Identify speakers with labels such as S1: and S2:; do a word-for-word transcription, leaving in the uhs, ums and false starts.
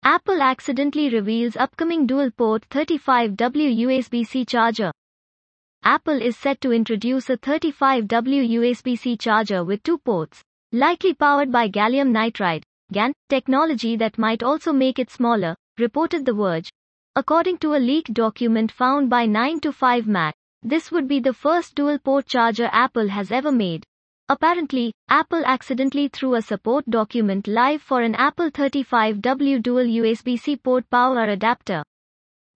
S1: Apple accidentally reveals upcoming dual-port thirty-five watt U S B-C charger. Apple is set to introduce a thirty-five watt U S B-C charger with two ports, likely powered by gallium nitride, GaN, technology that might also make it smaller, reported The Verge. According to a leaked document found by nine to five Mac, this would be the first dual-port charger Apple has ever made. Apparently, Apple accidentally threw a support document live for an Apple thirty-five watt dual U S B-C port power adapter.